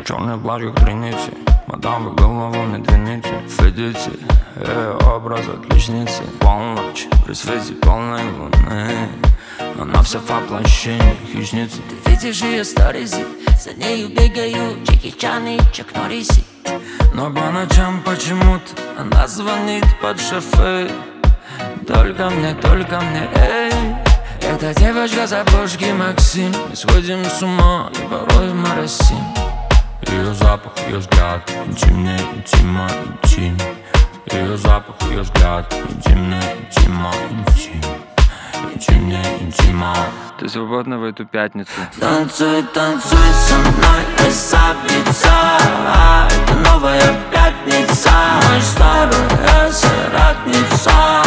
черный плащ как тройницы. Мадам, вы голову не двините. Видите, образ отличницы. Полночь при свете полной луны, она вся в воплощении хищницы. Ты видишь ее сторисы, за нею бегают Джеки Чан и Чак Норрисы. Но по ночам почему-то она звонит под шофе. Только мне, эй. Эта девочка с обложки Максим. Мы сходим с ума и порой моросим. Ее запах, ее взгляд, интимнее, интима, интим. Ее запах, ее взгляд, интимнее, интима, интим. Интимнее, интима. Ты свободна в эту пятницу? Танцуй, танцуй со мной, красавица. Это новая пятница, мой старая соратница.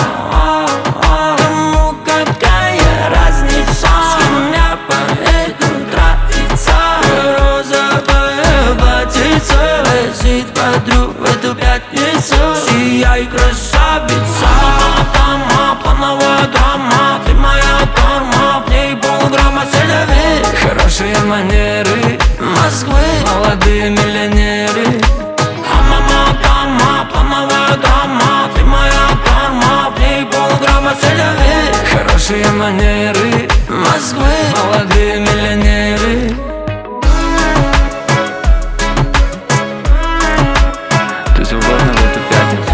Кому какая разница, с кем я поеду тратиться? Розовая платьице лезет подруг в эту пятницу. Сияй, красавица. Дама, плановая драма, ты моя торма, в ней полграмма селяви. Хорошие манеры Москвы, молодые миллионеры. мама, дама, плановая драма, ты моя торма, в ней полграмма селяви. Хорошие манеры Москвы, молодые миллионеры. Ты свободна в эту пятницу?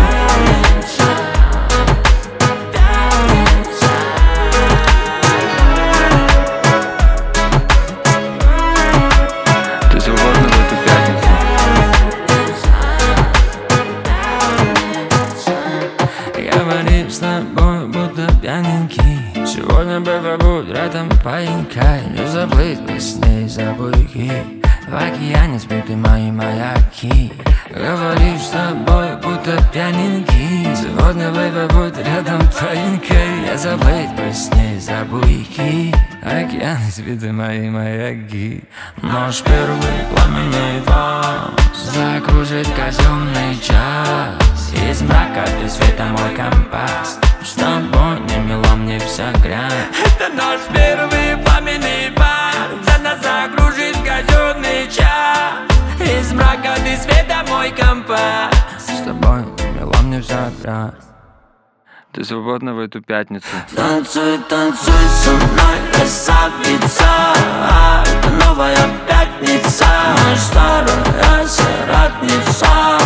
Ты свободна в эту пятницу? Говори с тобой, будто пьяненький. Сегодня, бэби, будь рядом паинька. Не заплыть во сне за буйки. В океане сбиты мои маяки. Говори с тобой, будто пьяненький. Сегодня, бэби, будь рядом паинькой. Не заплыть во сне за буйки. В океане сбиты мои маяки. Наш первый пламенный вас закружит казенный час. Из мрака без света мой компас. С тобой не мило мне вся грязь. это наш первый пламенный вальс. За нас закружит казенный час. Из мрака до света мой компас. С тобой не мило мне вся грязь. Ты свободна в эту пятницу? Танцуй, танцуй со мной, красавица. Это новая пятница, моя старая соратница.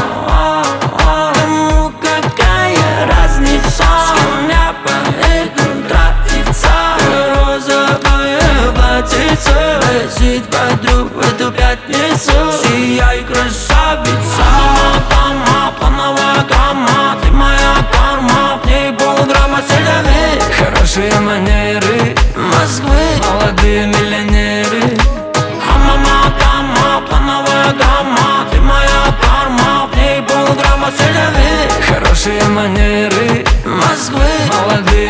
Кому какая разница, с кем я поеду тратиться? Розовая платьице лезет подруг в эту пятницу. Сияй, красавица. Дама, плановая драма, ты моя торма, в ней полграмма селяви. Хорошие манеры Москвы, молодые миллионеры. мама, дама, плановая драма, ты моя торма, в ней полграмма селяви. Хорошие манеры Москвы, молодые